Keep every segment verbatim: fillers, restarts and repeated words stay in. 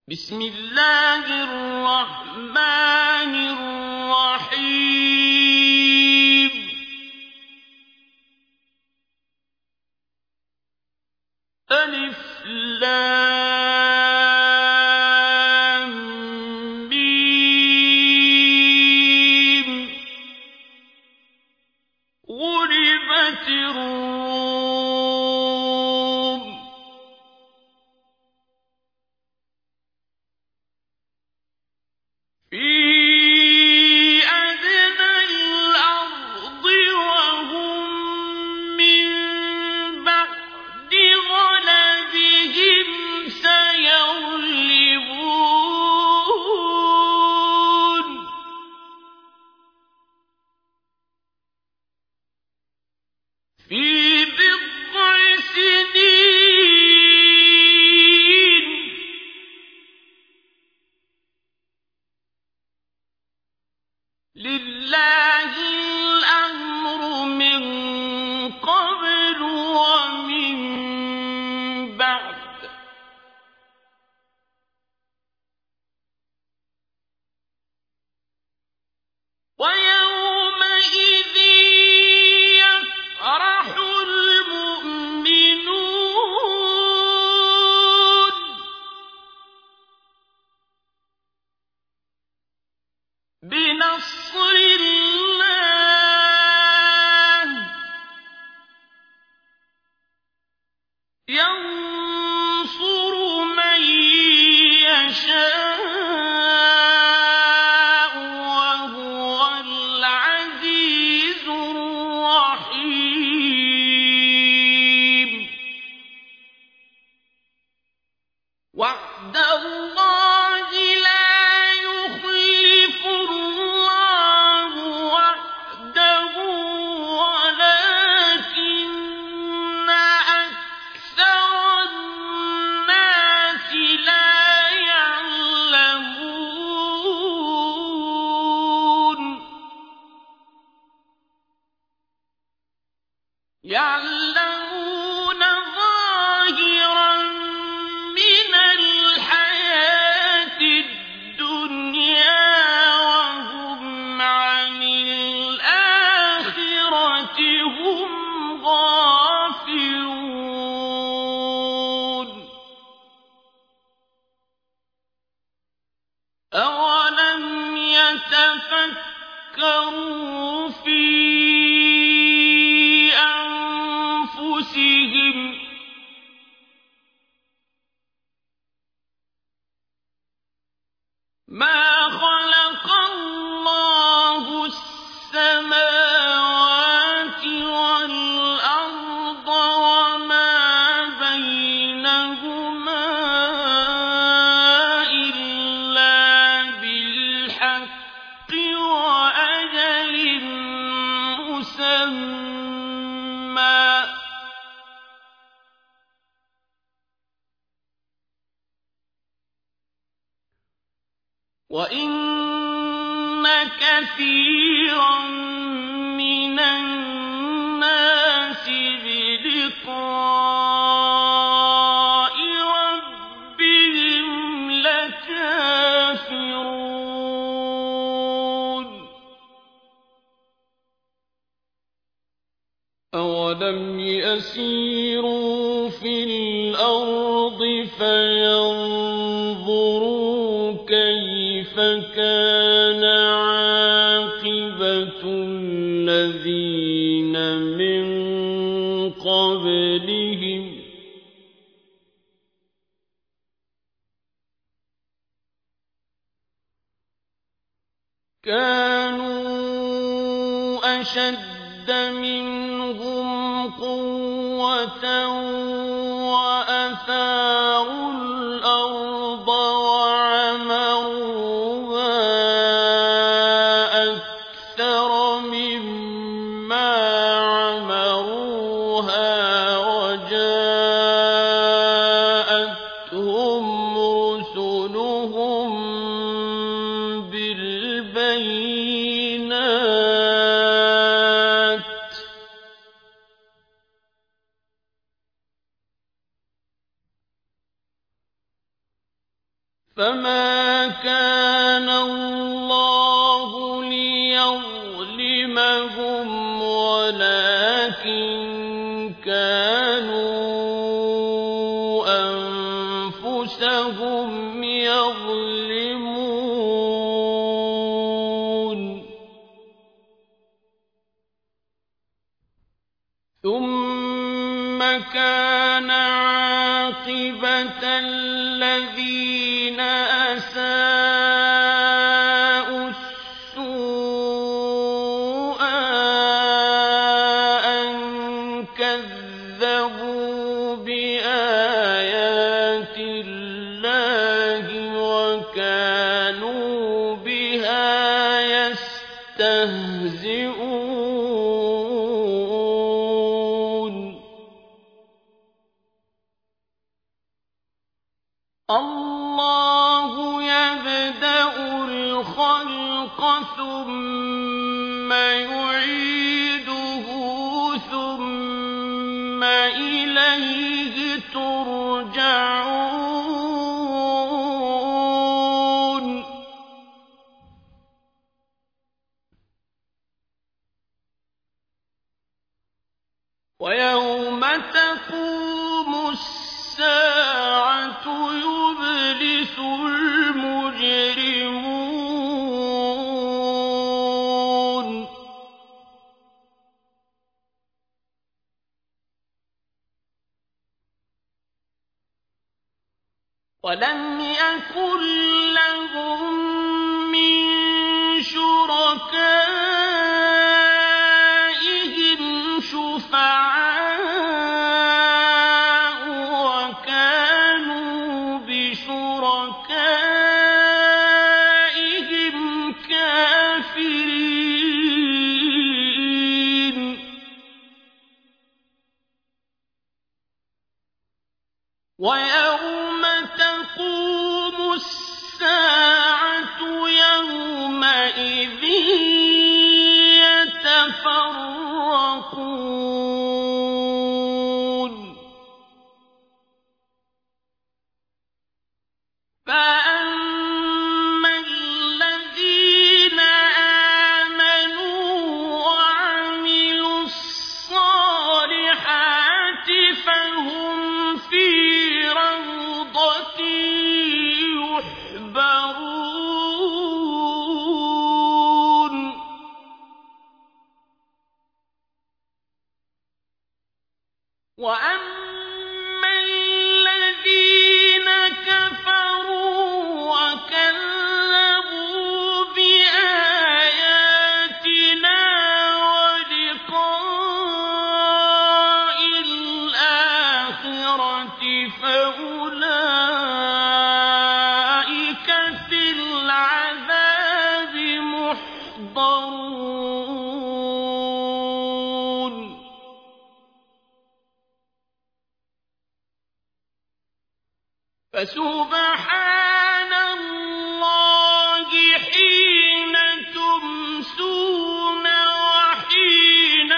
بسم الله الرحمن الرحيم ألف لام ميم غلبت الروم في أدنى الأرض وهم من بعد غلبهم سيغلبون في بضع سنين لله الأمر من قبل ومن بعد ويومئذ يفرح المؤمنون بنصر الله ينصر من يشاء وهو العزيز الرحيم وعد الله لا يخلف الله وعده ولكن أكثر الناس لا يعلمون يعلمون ظاهرا من الحياة الدنيا وهم عن الآخرة هم غافلون أولم يتفكروا في أنفسهم ما خلق الله السماوات والأرض وما بينهما إلا بالحق وأجل مسمى وَإِنَّ كَثِيرًا مِنَ النَّاسِ بِلِقَاءِ رَبِّهِمْ لَكَافِرُونَ أَوَلَمْ يَسِيرُوا فِي الْأَرْضِ فَيَنظُرُوا كَيْفَ كَانَ عَاقِبَةُ الَّذِينَ مِن قَبْلِهِمْ كَانُوا أَشَدَّ مِنْهُمْ قُوَّةً وَأَثَارُوا الْأَرْضَ وَعَمَرُوهَا أَكْثَرَ مِمَّا عَمَرُوهَا وَجَاءَتْهُمْ رُسُلُهُم بِالْبَيِّنَاتِ فما كان الله ليظلمهم ولكن كانوا أنفسهم يظلمون ثم كان عاقبة الذين أساءوا السوء أن كذبوا بآيات الله وكانوا بها يستهزئون الله يبدأ الخلق ثم يعيده ثم إليه ترجعون ويوم تقوم الساعة يبلس المجرمون ولم يكن لهم من شركائهم شفعاء وكانوا بشركائهم كافرين ويوم تقوم الساعة يومئذ يتفرقون فأما الذين آمنوا وعملوا الصالحات فهم في روضة يحبرون وأما الذين كفروا وكذبوا بآياتنا ولقاء الآخرة فأولئك في العذاب محضرون فسبحان الله حين تمسون وحين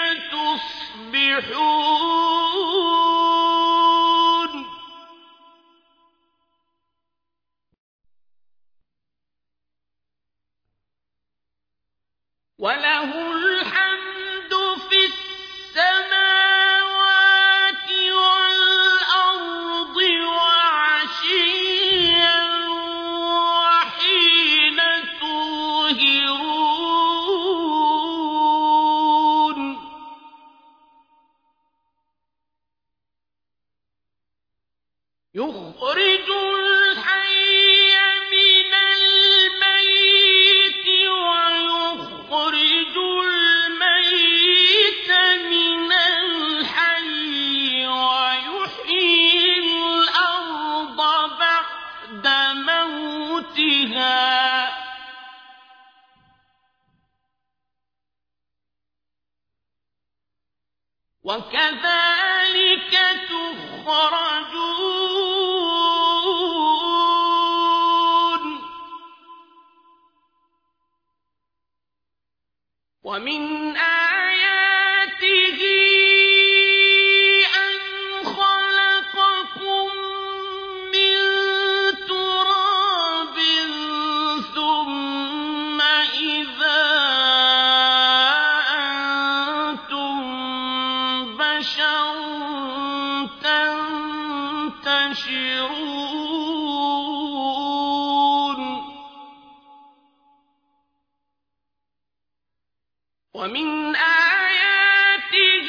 تصبحون وله الحمد في السماوات والأرض وعشيا وحين تظهرون يخرج الحي من الميت ويخرج الميت من الحي ويحيي الأرض بعد موتها وكذلك تخرجون ومن آياته أن خلقكم من تراب ومن آياته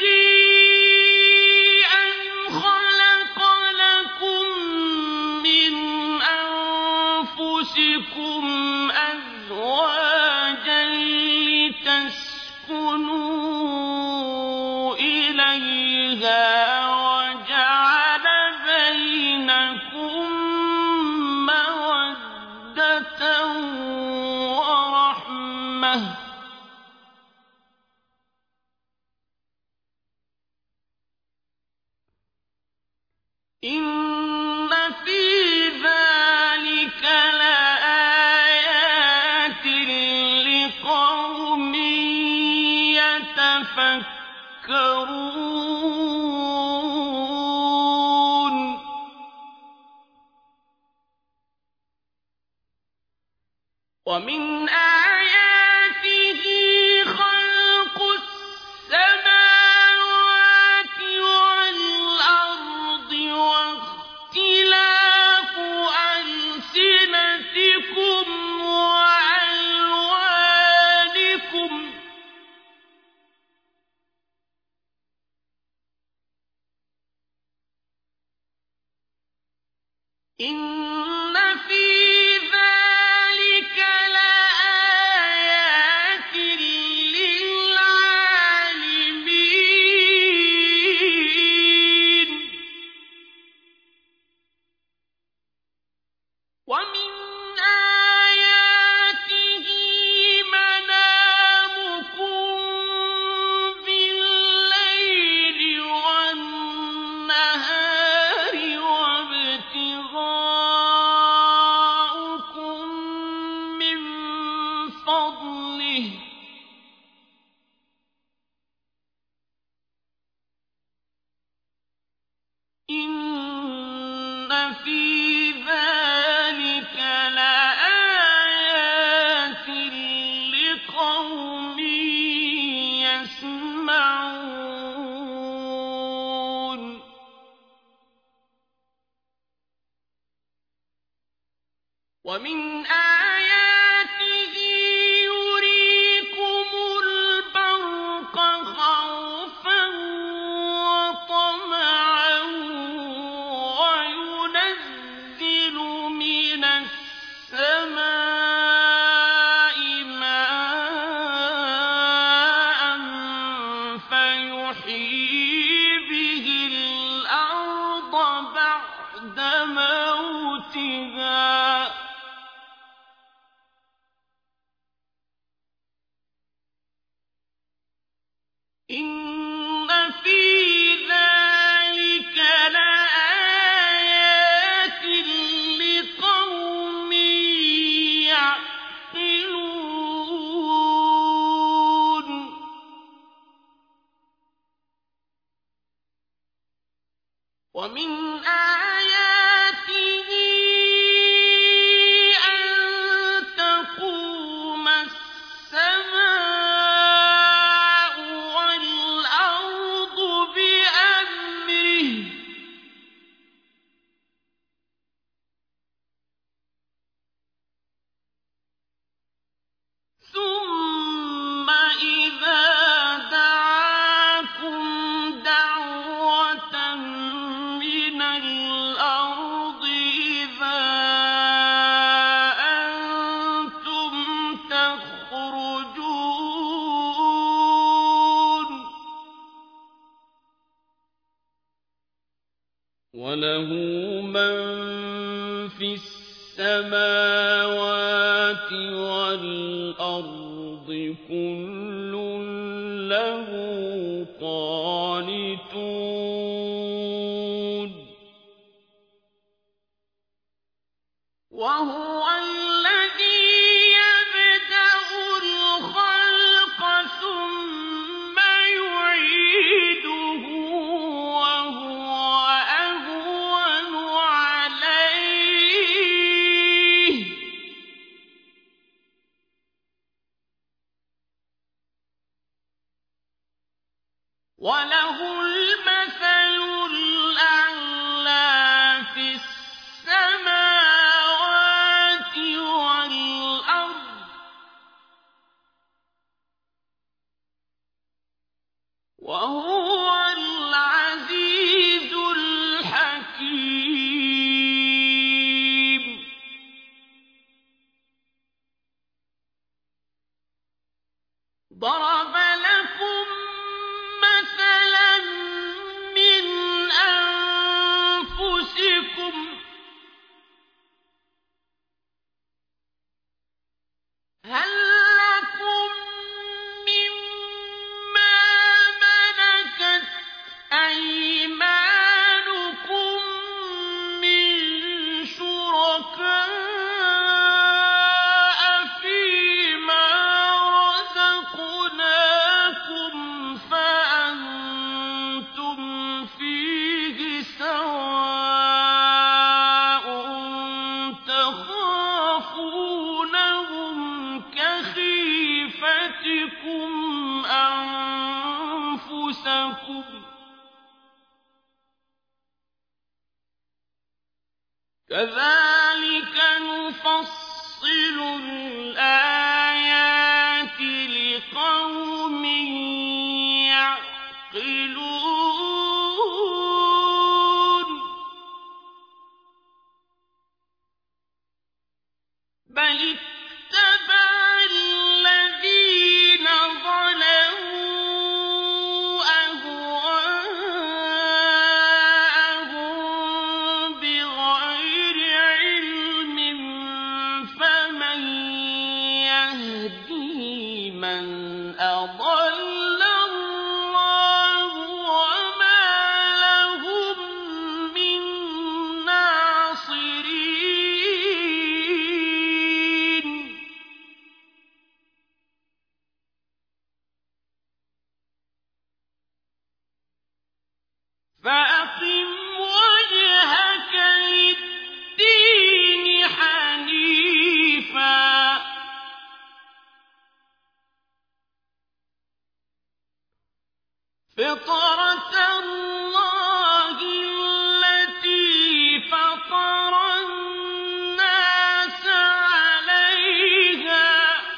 أن خلق لكم من أنفسكم أزواجا لتسكنوا إليها وجعل بينكم مودة ورحمة إن في ذلك لآيات لقوم يتفكرون ومن آياته خلق السماوات والأرض واختلاف ألسنتكم وألوانكم إن في ذلك لآيات للعالمين ومن آياته منامكم بالليل والنهار وابتغاؤكم من فضله إن في ذلك لآيات لقوم يسمعون ومن آياته يريكم البرق خوفا وطمعا وينزل من السماء ماء فيحيي به الأرض بعد موتها إن في ذلك لآيات لقوم يعقلون ومن آياته أن تقوم السماء والأرض بأمره ثم إذا دعاكم دعوة من الأرض إذا أنتم تخرجون وله من في السماوات والأرض كل له قانتون وهو الذي يبدأ الخلق ثم يعيده وهو أهون عليه وله المثل الأعلى في السماوات والأرض ضرب لكم مثلا من أنفسكم هل لكم مما ملكت أيمانكم من شركاء فيما رزقناكم فأنتم فيه سواء تخافونهم كخيفتكم أنفسكم كذلك نفصل الآيات لقوم يعقلون بل اتبع الذين ظلموا أهواءهم بغير علم فمن يهدي من أضل الله وما لهم من ناصرين فأقم وجهك للدين حنيفا فطرة الله التي فطر الناس عليها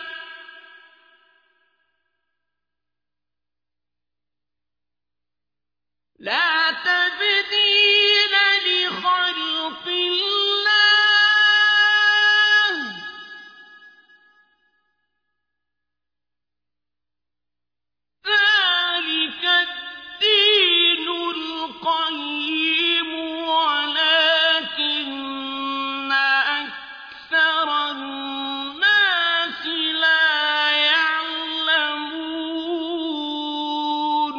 لا تبديل لخلق الله ذلك الدين القيم ولكن أكثر الناس لا يعلمون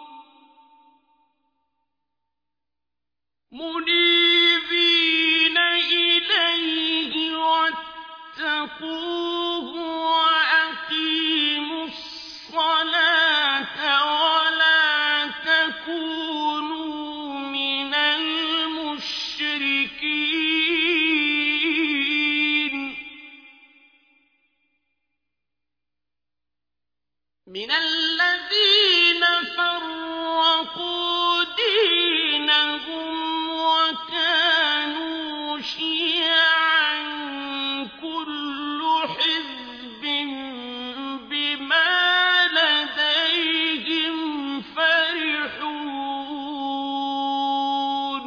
منيبين إليه واتقوه وأقيموا الصلاة ولا تكونوا من المشركين من الذين فرقوا دينهم وكانوا شيعا كل حزب بما لديهم فرحون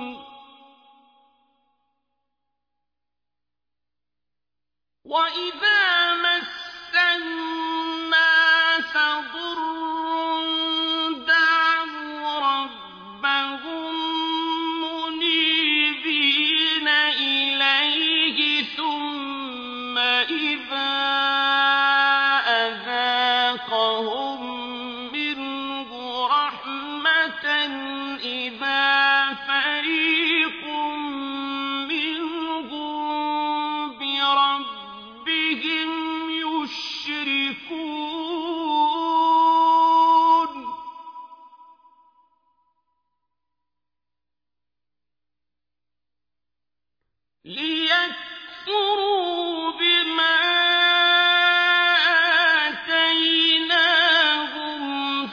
وإذا مس الناس ضر دعوا ربهم منيبين إليه ثم إذا أذاقهم منه رحمة إذا فريق منهم بربهم يشركون ليكفروا بما آتيناهم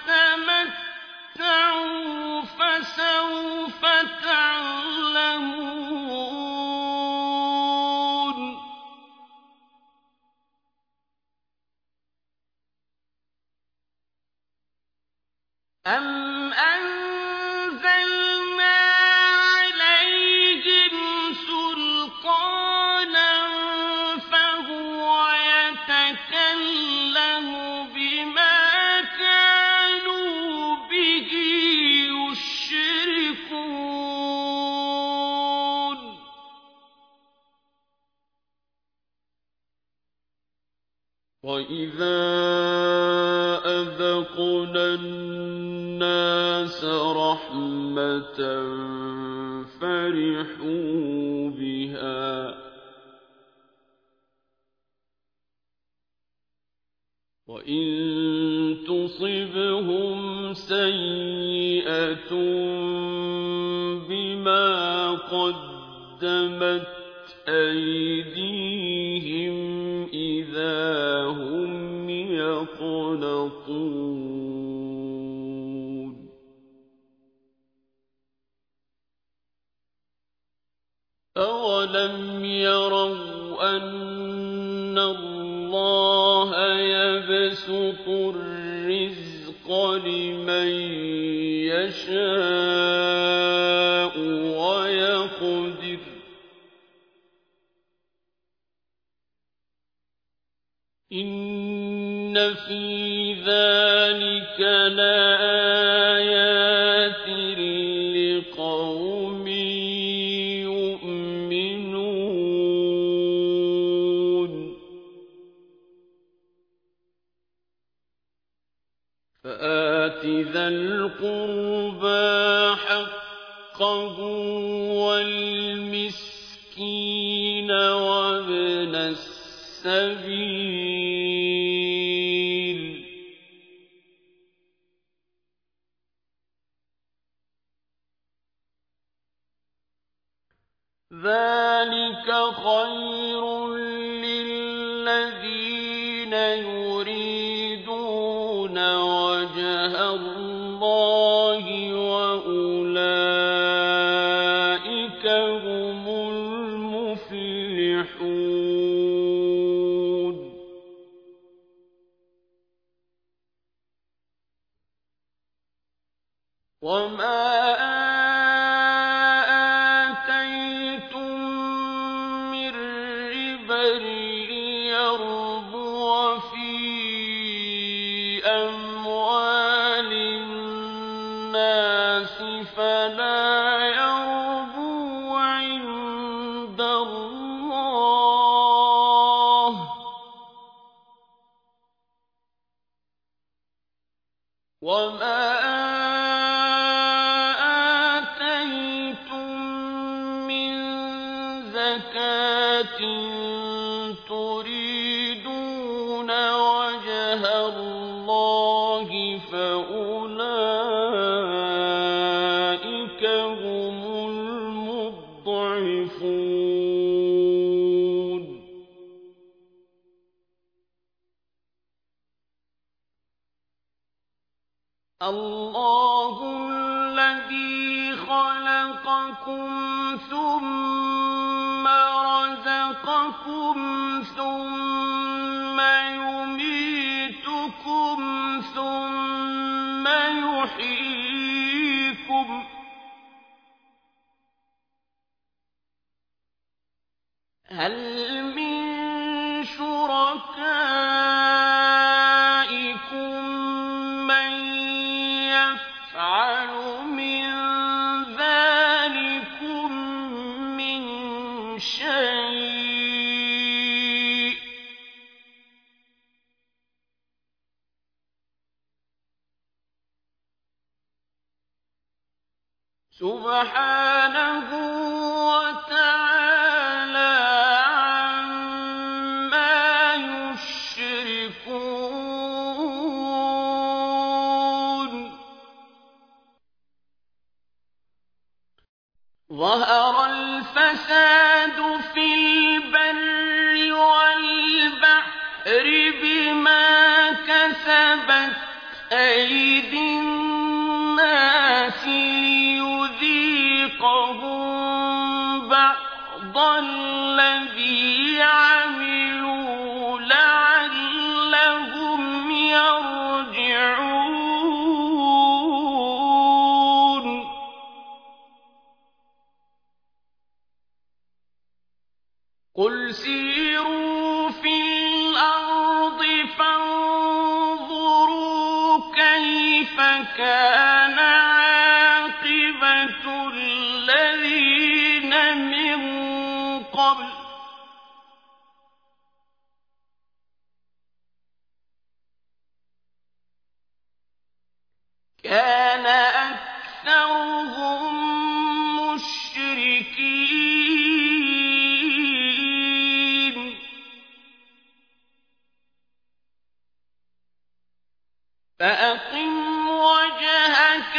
فتمتعوا فسوف تعلمون أم أنزلنا عليهم سلطانا فهو يتكلم بما وَإِذَا أَذَقْنَا النَّاسَ رَحْمَةً فَرِحُوا بِهَا وَإِن تُصِبْهُمْ سَيِّئَةٌ بِمَا قَدَّمَتْ أَيْدِيهِمْ إِذَا هُمْ يَقْنَطُونَ أَوَلَمْ يَرَوْا أَنَّ اللَّهَ يَبْسُطُ الرِّزْقَ لِمَن يَشَاءُ وَيَقْدِرُ إِنَّ فِي ذَلِكَ لَآيَاتٍ لِقَوْمٍ يُؤْمِنُونَ فَآتِ ذَا الْقُرْبَىٰ حَقَّهُ وَالْمِسْكِينَ وَابْنَ السَّبِيلِ ذَلِكَ خَيْرٌ لِّلَّذِينَ يُرِيدُونَ وَجْهَ اللَّهِ وَأُولَٰئِكَ هُمُ الْمُفْلِحُونَ وَمَا آتَيْتُم مِّن رِّبًا لِّيَرْبُوَ فِي أَمْوَالِ النَّاسِ فَلَا يَرْبُو عِندَ اللَّهِ ۖ وَمَا آتَيْتُم مِّن زَكَاةٍ تُرِيدُونَ وَجْهَ اللَّهِ فَأُولَٰئِكَ هُمُ الْمُضْعِفُونَ اللَّهُ الَّذِي خَلَقَكُمْ ثُمَّ رَزَقَكُمْ ثُمَّ يُمِيتُكُمْ ثُمَّ يُحْيِيكُمْ ۖ هَلْ مِن شُرَكَائِكُم مَّن يَفْعَلُ مِن ذَٰلِكُم مِّن شَيْءٍ ۚ سُبْحَانَهُ وَتَعَالَىٰ عَمَّا يُشْرِكُونَ ظَهَرَ الْفَسَادُ فِي الْبَرِّ وَالْبَحْرِ بِمَا كَسَبَتْ أَيْدِي النَّاسِ لِيُذِيقَهُم بَعْضَ الَّذِي عَمِلُوا لَعَلَّهُمْ يَرْجِعُونَ قُلْ سِيرُوا فِي الْأَرْضِ فَانظُرُوا كَيْفَ كَانَ عَاقِبَةُ الَّذِينَ مِن قَبْلُ فأقم وجهك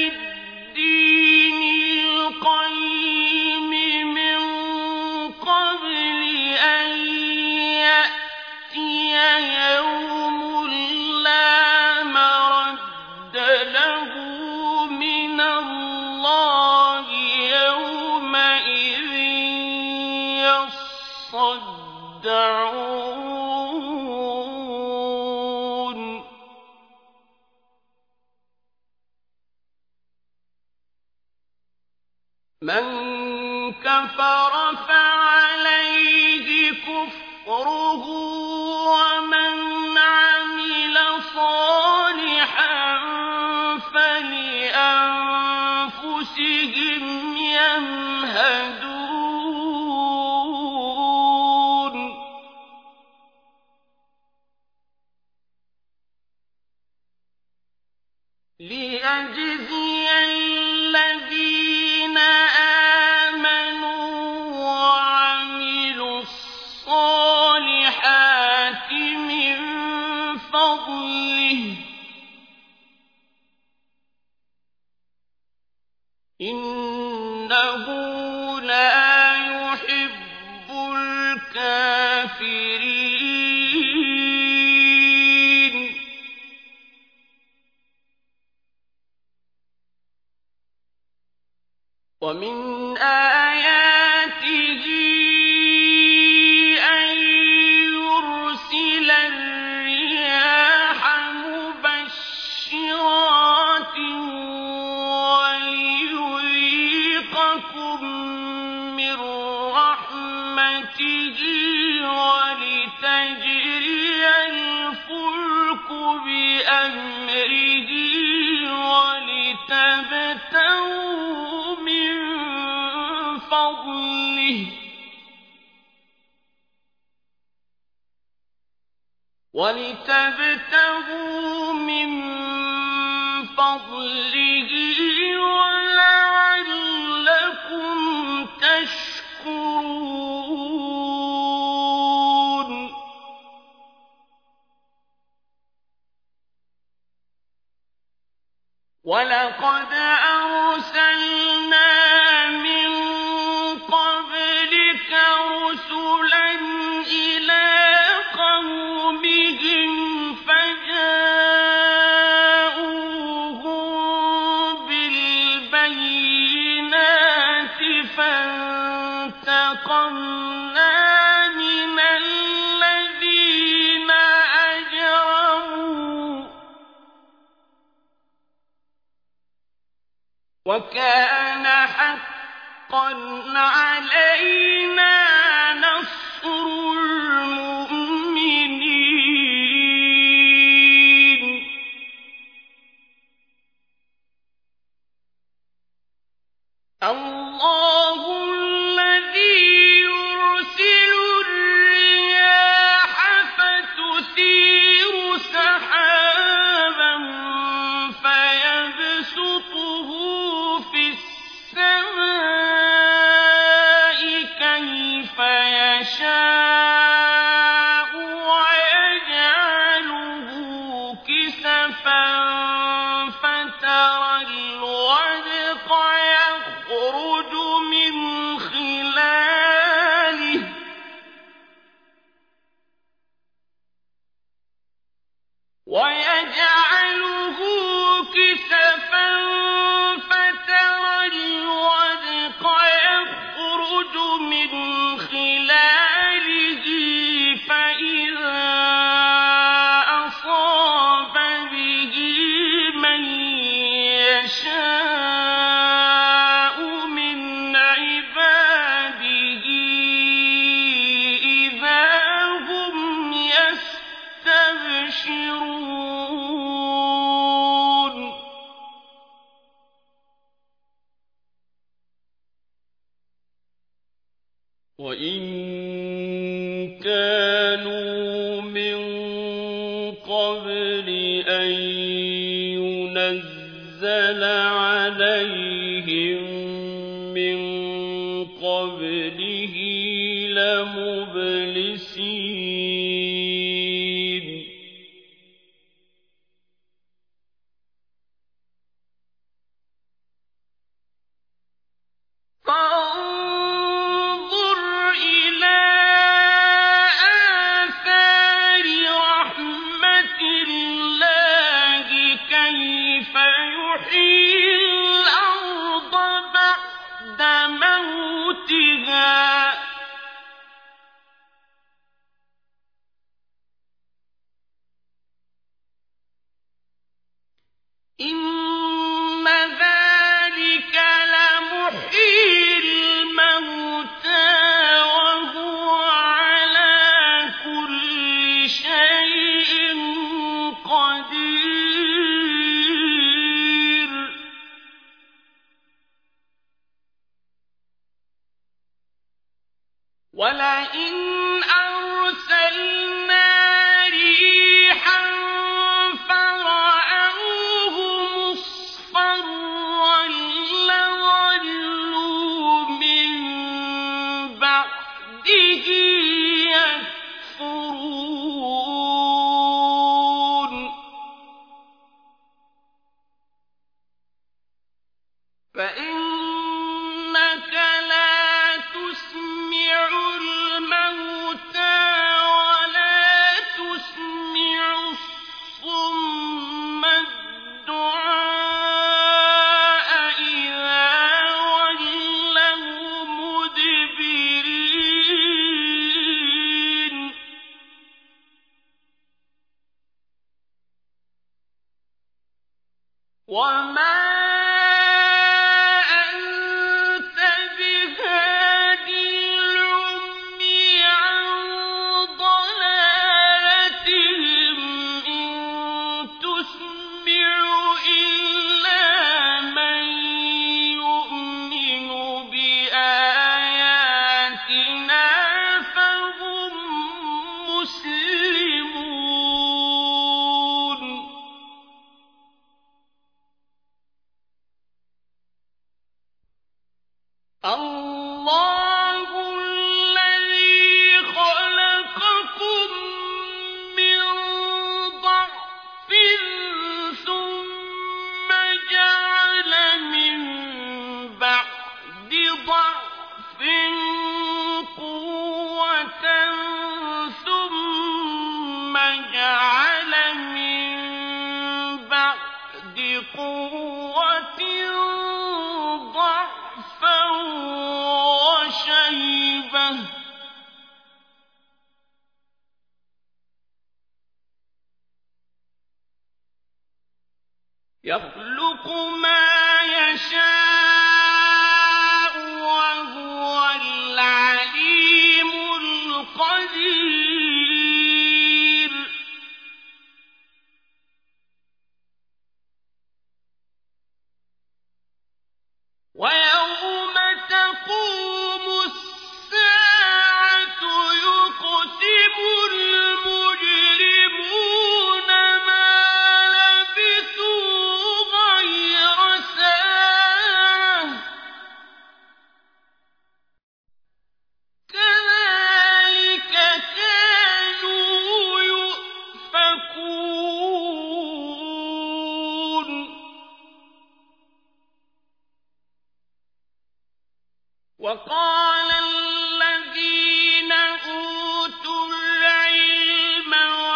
للدين القيم من قبل أن يأتي يوم لا مرد له من الله يومئذ يصدعون من كفر فعليه كفره ومن عمل صالحا فلأنفسهم يمهدون ليجزي الذين آمنوا وعملوا الصالحات من فضله إنه لا يحب الكافرين ومن آياته أن يرسل الرياح مبشرات وليذيقكم من رحمته ولتجري الفلك بأمره ولتبتغوا من فضله ولتبتغوا من فضله ولعلكم تشكرون ولقد أرسلنا من قبلك رسلا إلى قومهم فجاءوهم بالبينات فانتقمنا من الذين أجرموا وكان حقا علينا نصر المؤمنين الله الذي يرسل الرياح فتثير سحابا فيبسطه في السماء كيف يشاء ويجعله كسفا فترى الودق يخرج من خلاله ويجعله كسفا فترى الودق يخرج من خلاله فإذا أصاب به من يشاء من عباده إذا هم يستبشرون يخلق ما يشاء وهو العليم القدير ويوم تقوم الساعة يقسم المجرمون ما لبثوا غير ساعة كذلك كانوا يؤفكون وقال الذين أوتوا العلم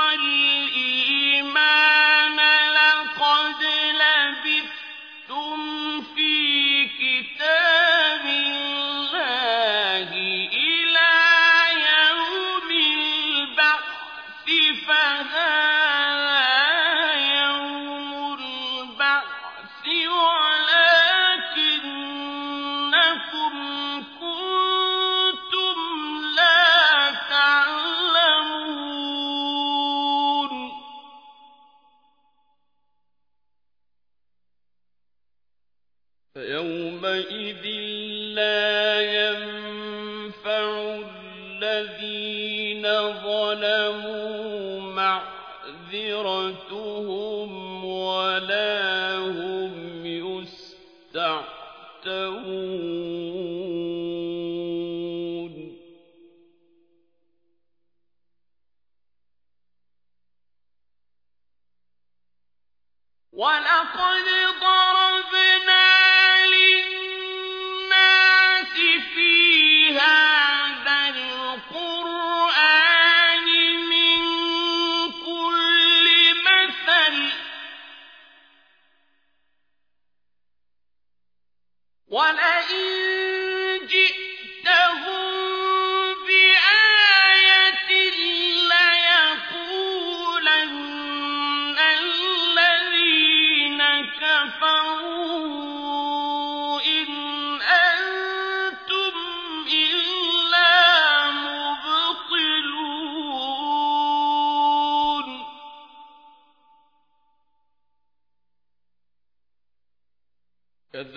والإيمان لقد لبثتم في كتاب الله إلى يوم البعث فهذا يوم البعث ولكنكم كنتم لا تعلمون فيومئذ لا ينفع الذين ظلموا معذرتهم ولا هم يستعتبون ولقد ضربنا للناس في هذا القرآن من كل مثل ولئن جئتهم بآية ليقولن الذين كفروا إن أنتم إلا مبطلون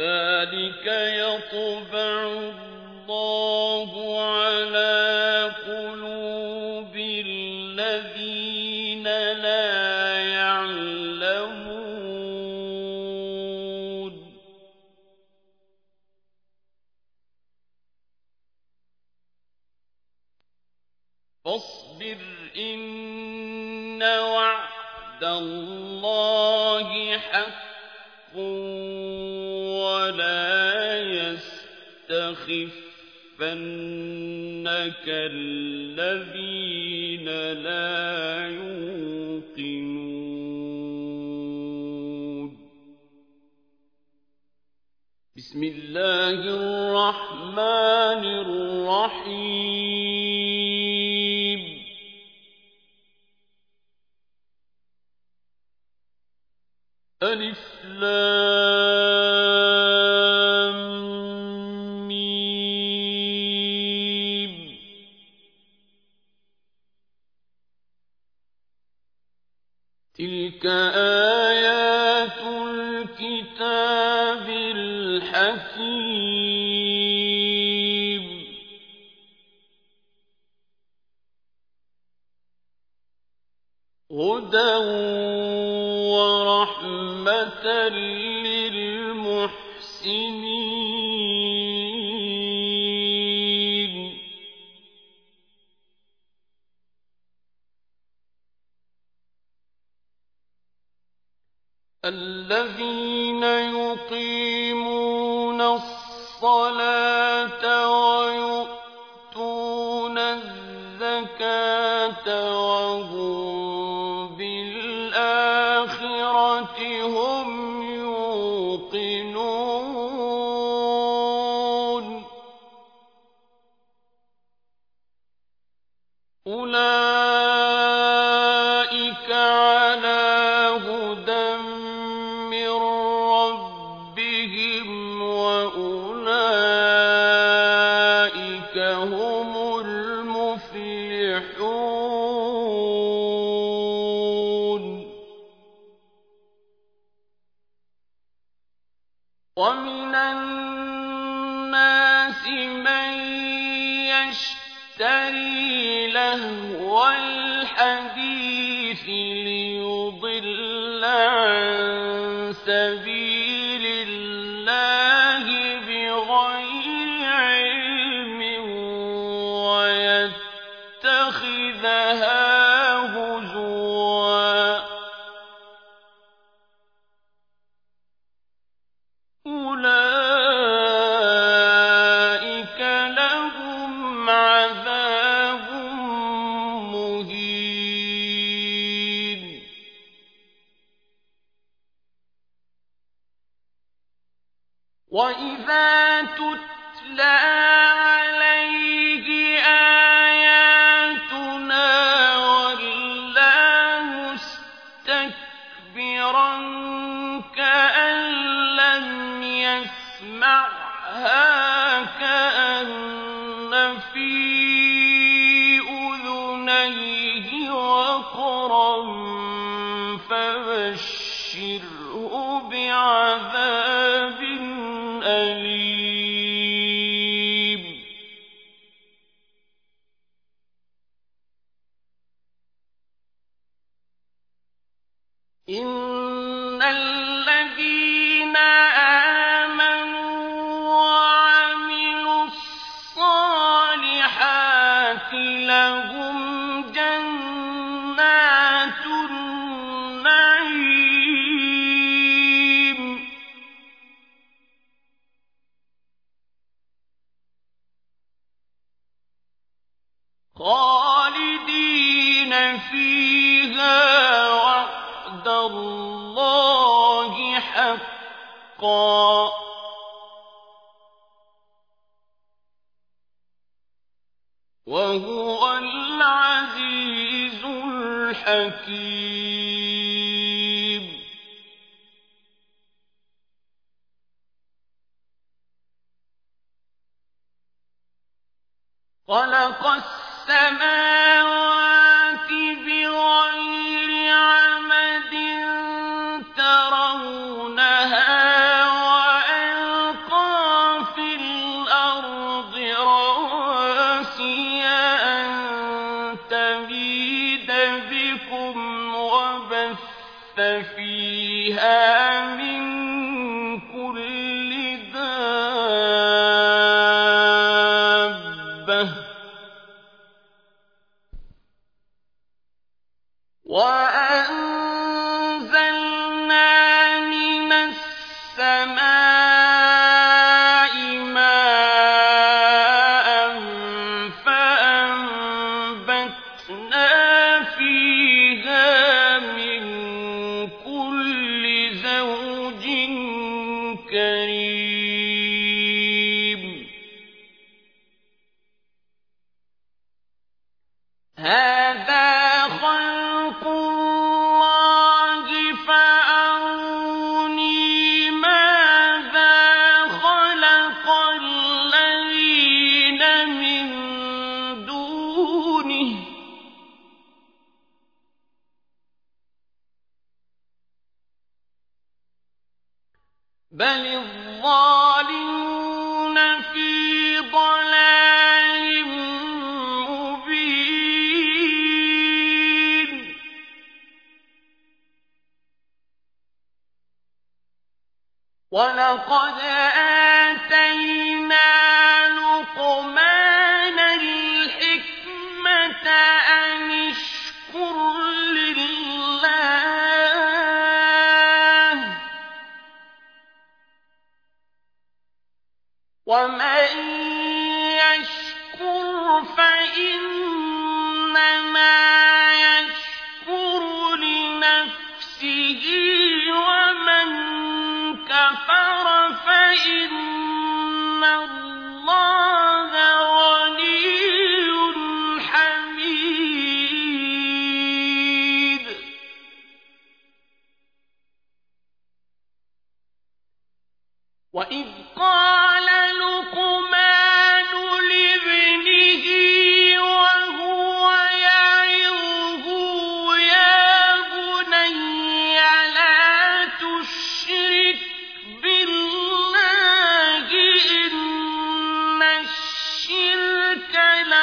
كذلك يطبع الله على الَّذِينَ لَا يَعْلَمُونَ فاصبر إِنَّ وَعْدَ اللَّهِ حَقٌّ وَلَا يَسْتَخِفَّنَّكَ الَّذِينَ لَا يُوقِنُونَ بسم الله الرحمن الرحيم ألف لام ميم تلك آيات الكتاب الحكيم هدى ورحمة للمحسنين الذين يقيمون الصلاة ويؤتون الزكاة وهم بالآخرة هم يوقنون أولئك على هدى من ربهم وأولئك هم المفلحون ومن الناس من يشتري لهو الحديث ليضل عن سبيل الله بغير علم ويتخذها هزوا أولئك لهم عذاب مهين وإذا تتلى عليه آياتنا ولى مستكبرا كأن لم يسمعها كأن في أذنيه وقرا فبشره بعذاب أليم إن الذين آمنوا وعملوا الصالحات لهم جنات النعيم خالدين فيها وعد الله حقا وهو العزيز الحكيم خلق السماوات بغير عمد ترونها وألقى في الأرض رواسي أن تميد ليزيد بكم وبث فيها من كل دابة وأنزلنا من السماء ماء فأنبتنا فيها من كل زوج كريم هذا خلق الله فأروني ماذا خلق الذين من دونه بل الظالمون في ضلال مبين ولقد آتينا لقمان الحكمة أن اشكر لله ومن يشكر فإنما يشكر لنفسه ومن كفر فإن الله غني حميد وإذ قال لقمان لابنه وهو يعظه يا بني لا تشرك بالله إن الشرك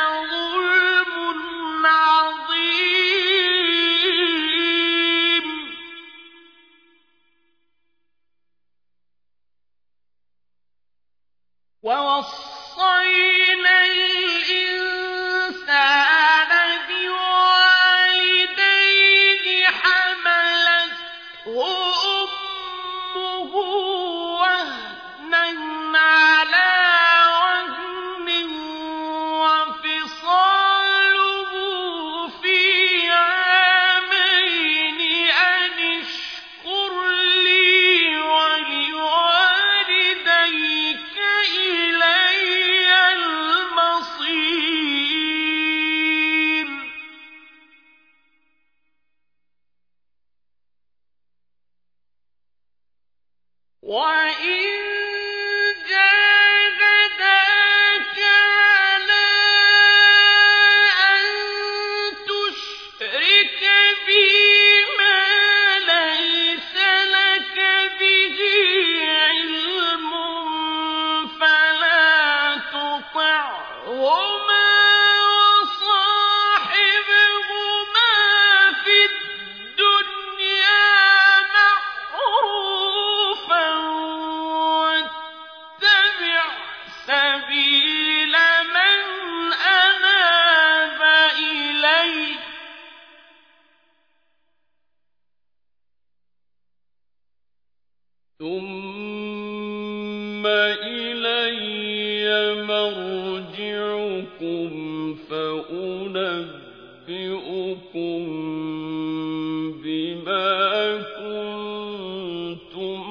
لظلم عظيم ووصينا الإنسان بوالديه حملته أمه وهنا على وهن وفصاله في عامين أن اشكر لي ولوالديك إلي المصير وإن جاهداك على أن تشرك بي ما ليس لك به علم فلا تطعهما وصاحبهما في الدنيا معروفا واتبع سبيل من أناب إلي ثم إلي مرجعكم فأنبئكم بما كنتم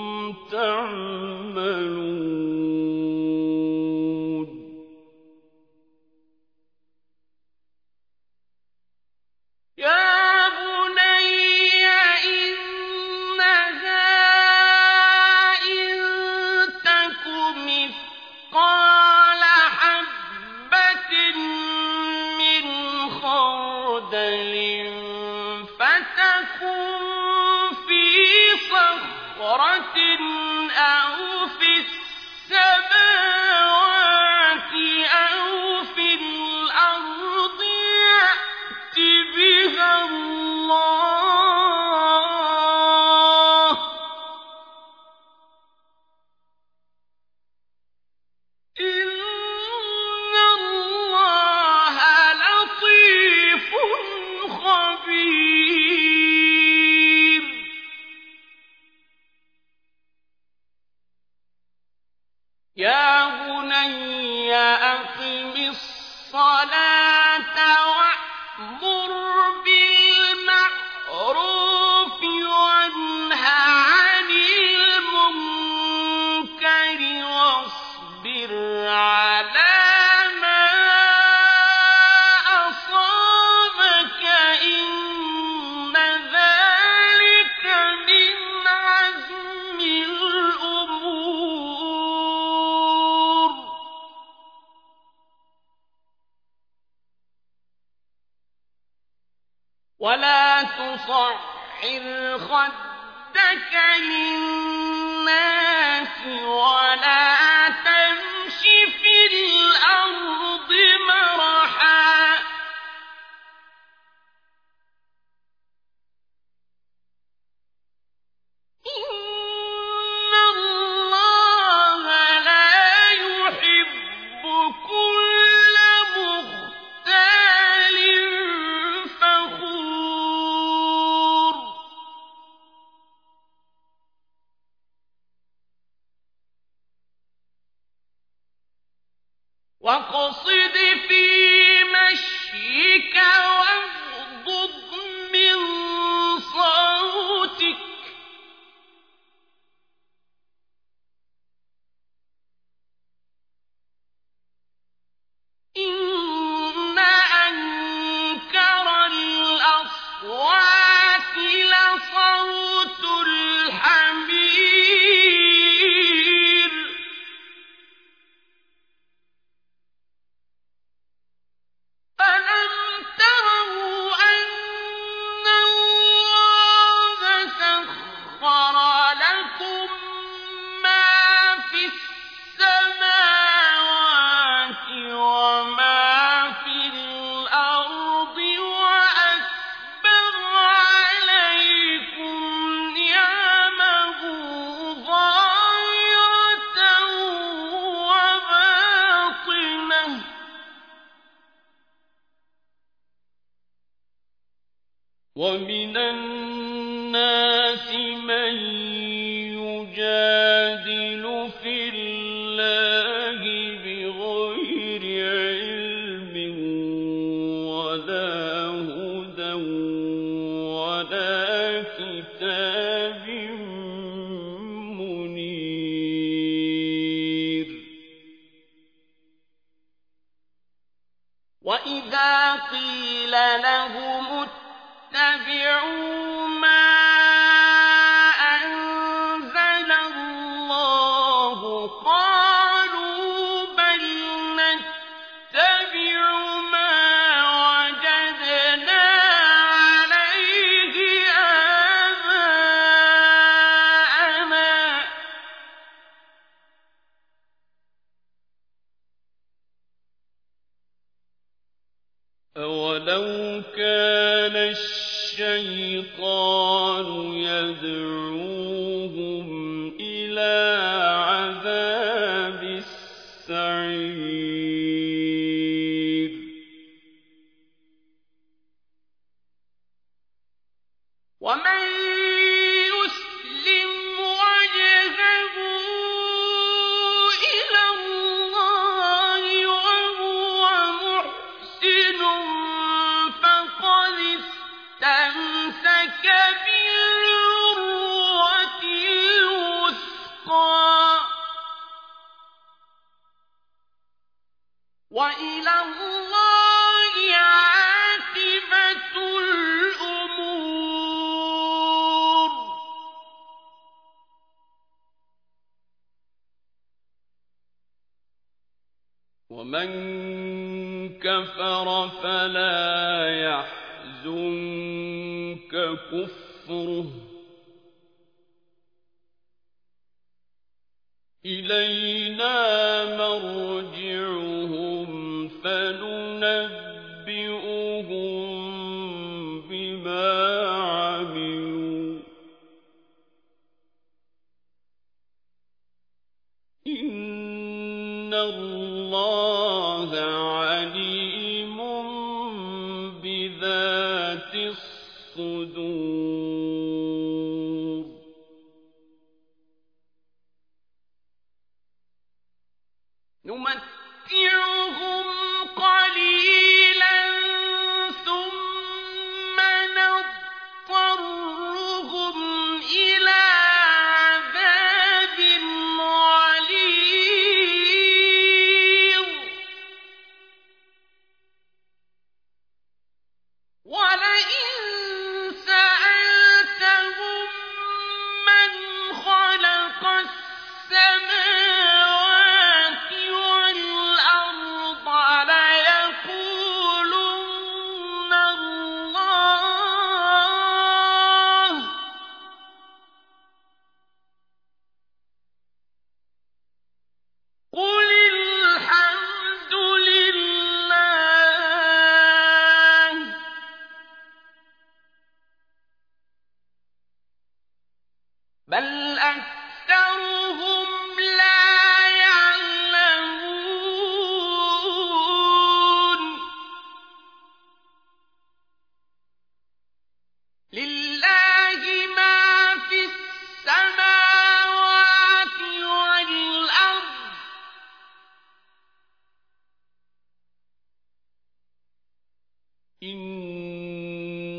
تعملون يا بني إنها إن تك مثقال حبة من خردل فتكن في صخرة أو في السماوات أو في الأرض يأت بها ولا تصعر خدك للناس ولا تمش في الأرض مرحا إن الله لا يحب كل مختال فخور واقصد في مشيك واغضض من صوتك إن أنكر الأصوات لصوت الحمير ألم تروا أن الله سخر لكم ما في السماوات وما في الأرض وأسبغ عليكم نعمه ظاهرة وباطنة ومن الناس من يجادل في الله بغير علم ولا هدى ولا كتاب منير وإذا قيل لهم اتبعوا ما أنزل الله قالوا بل نتبع ما وجدنا عليه آباءنا أولو كان الشيطان يدعوهم إلى عذاب السعير ومن يسلم وجهه إلى الله وهو محسن فقد استمسك بالعروة الوثقى وإلى الله عاقبة الأمور ومن كفر فلا يحزنك كفره إلينا مرجعهم فننبئهم بما عملوا إن الله عليم بذات الصدور نمتعهم قليلا ثم نضطرهم إلى عذاب غليظ ولئن سألتهم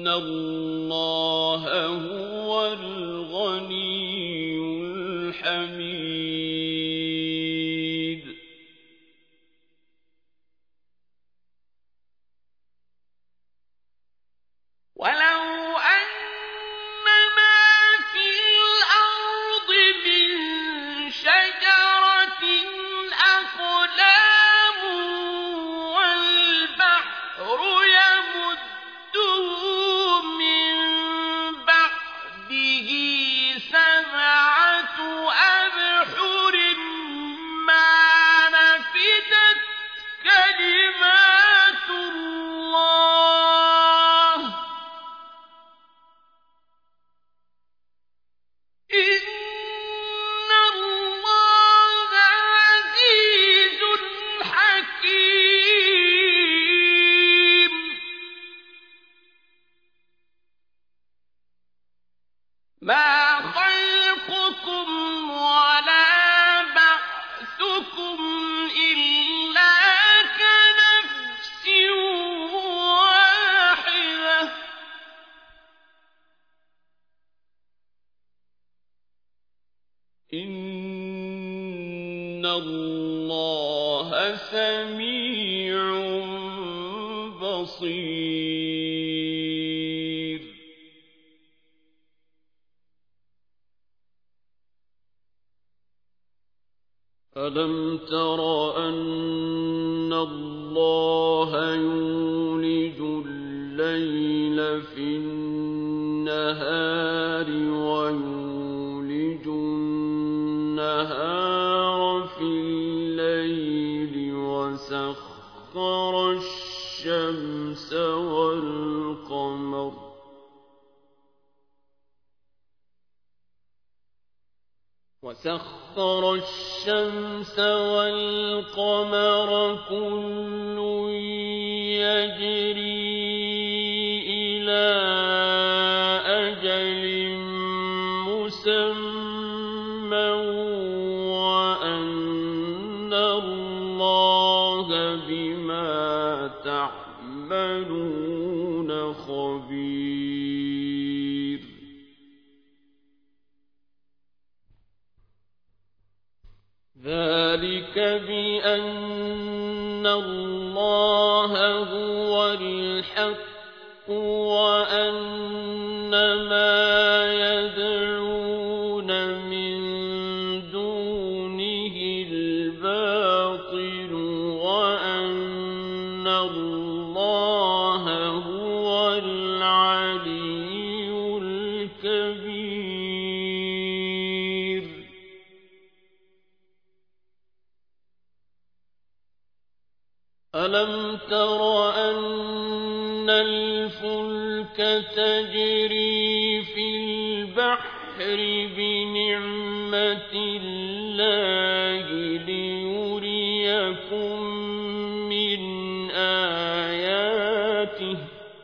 اللَّهَ هُوَ الْغَنِيُّ الْحَمِيدُ وَلَوْ أَنَّ مَا فِي الْأَرْضِ مِن شَجَرَةٍ أَقْلَامٌ وَالْبَحْرُ يَمُدُّهُ مِن بَعْدِهِ سَبْعَةُ أَبْحُرٍ مَّا نَفِدَتْ كَلِمَاتُ اللَّهِ ۗ إِنَّ اللَّهَ عَزِيزٌ حَكِيمٌ مَا خَلْقُكُمْ وَلَا بَعْثُكُمْ إِلَّا كَنَفْسٍ وَاحِدَةٍ ۗ إِنَّ اللَّهَ سَمِيعٌ بَصِيرٌ أَلَمْ تَرَ أَنَّ اللَّهَ يُولِجُ اللَّيْلَ فِي النَّهَارِ وَيُولِجُ النَّهَارَ فِي اللَّيْلِ وَسَخَّرَ الشَّمْسَ وَالْقَمَرَ وَسَخَّرَ الشَّمْسَ وَالْقَمَرَ كُلٌّ يَجْرِي إِلَىٰ أَجَلٍ مُّسَمًّى وَأَنَّ اللَّهَ بِمَا تَعْمَلُونَ خَبِيرٌ ذَلِكَ بِأَنَّ اللَّهَ هُوَ الْحَقُّ وَأَنَّ مَا يَدْعُونَ مِن دُونِهِ الْبَاطِلُ وَأَنَّ اللَّهَ هُوَ الْعَلِيُّ الْكَبِيرُ أَلَمْ تَرَ أَنَّ الْفُلْكَ تَجْرِي فِي الْبَحْرِ بِنِعْمَتِ اللَّهِ لِيُرِيَكُم مِّنْ آيَاتِهِ ۗ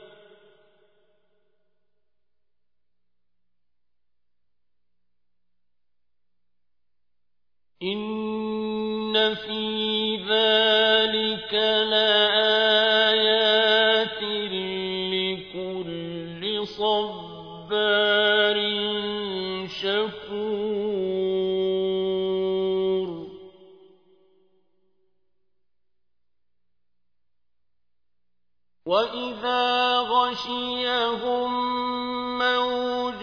إِنَّ فِي ذَلِكَ لَآيَاتٍ لِّكُلِّ صَبَّارٍ شَكُورٍ وَإِذَا غَشِيَهُم مَّوْجٌ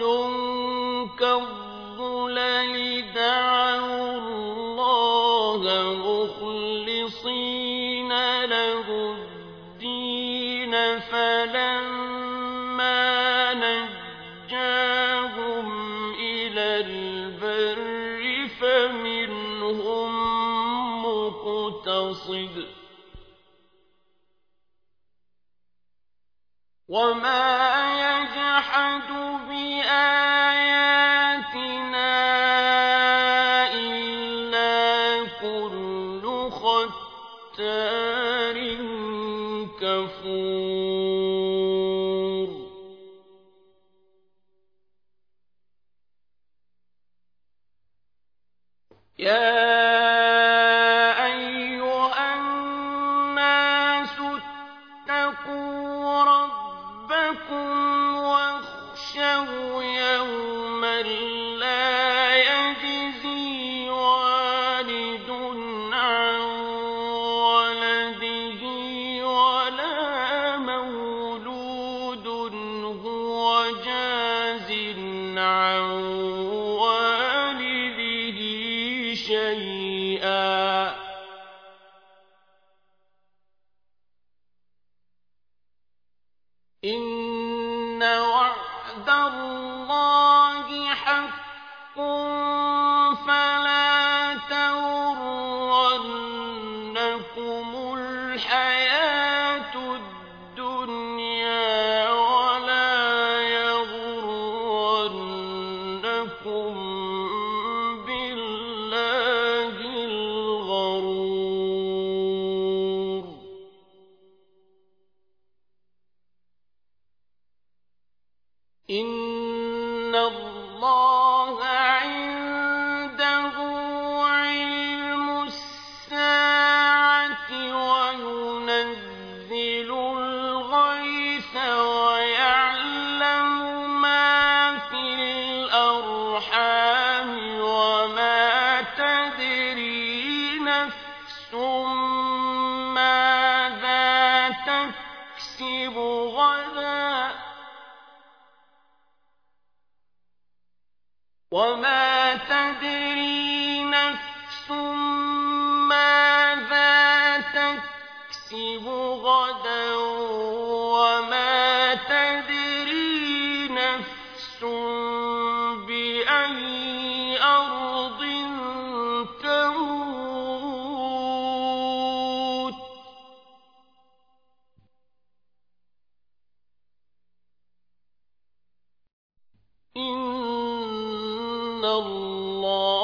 كَالظُّلَلِ دَعَوُا اللَّهَ مُخْلِصِينَ لَهُ الدِّينَ فَلَمَّا نَجَّاهُمْ إِلَى الْبَرِّ فَمِنْهُم مُّقْتَصِدٌ ۚ وَمَا يَجْحَدُ بِآيَاتِنَا إِلَّا كُلُّ خَتَّارٍ كَفُورٍ يَا أَيُّهَا النَّاسُ اتَّقُوا رَبَّكُمْ عن والده شيئا إن وعد الله حق فلا تغرنكم الحياة الدنيا ولا يغرنكم بالله الغرور إن الله عنده علم الساعة وينزل الغيث ويعلم ما في الأرحام وما تدري نفس ماذا تكسب غدا وما تدري نفس ماذا تكسب غدا وما تدري نفس بأي أرض تموت إن الله